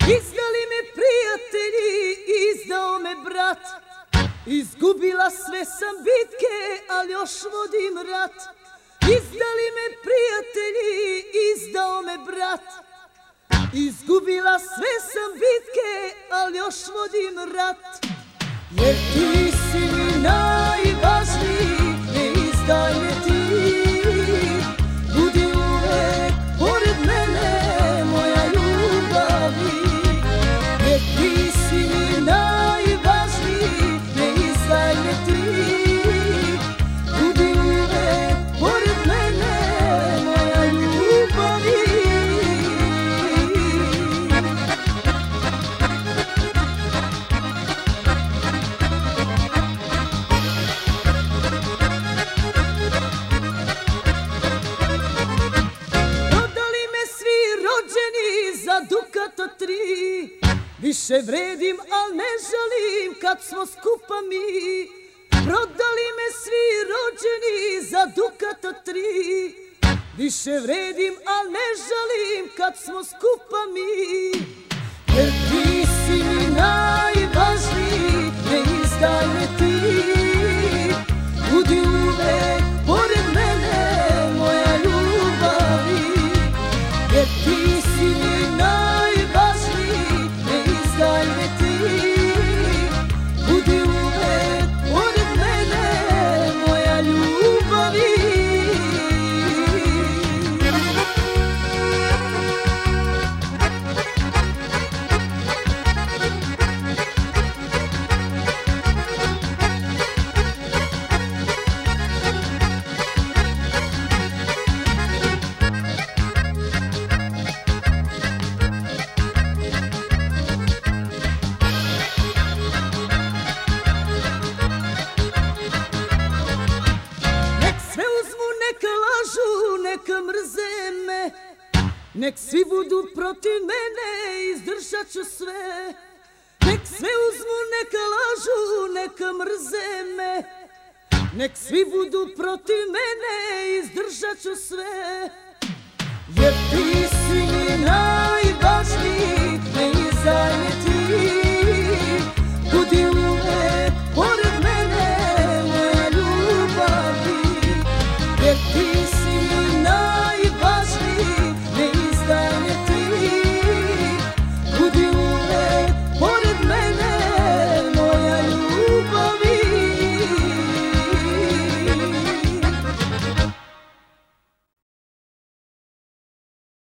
Izdali me prijatelji, izdao me brat. Izgubila sve sam bitke, ali još vodim rat. Izdali me prijatelji, izdao me brat. Izgubila sve sam bitke, ali još vodim rat. Jer ti si mi najvažniji, ne izdaj me ti. Budi uvek pored mene, moja ljubavi. Jer ti si mi najvažniji, ne izdaj me ti. Budi uvek pored mene, moja ljubavi. Za dukato 3 više vredim, al ne žalim kad smo skupa mi. Prodali me svi rođeni za dukato 3 više vredim, al ne žalim kad smo skupa mi. Jer ti si mi najvažniji, ne izdaj me ti. Budi uvek pored mene, moja ljubavi. Jer ti si mi najvažniji, ne izdaj me ti. Budi uvek pored mene, moja ljubavi. Neka mrze me, nek svi budu protiv mene, izdržat ću sve. Nek sve uzmu, neka lažu, neka mrze me, nek svi budu protiv mene, izdržat ću sve. Jer ti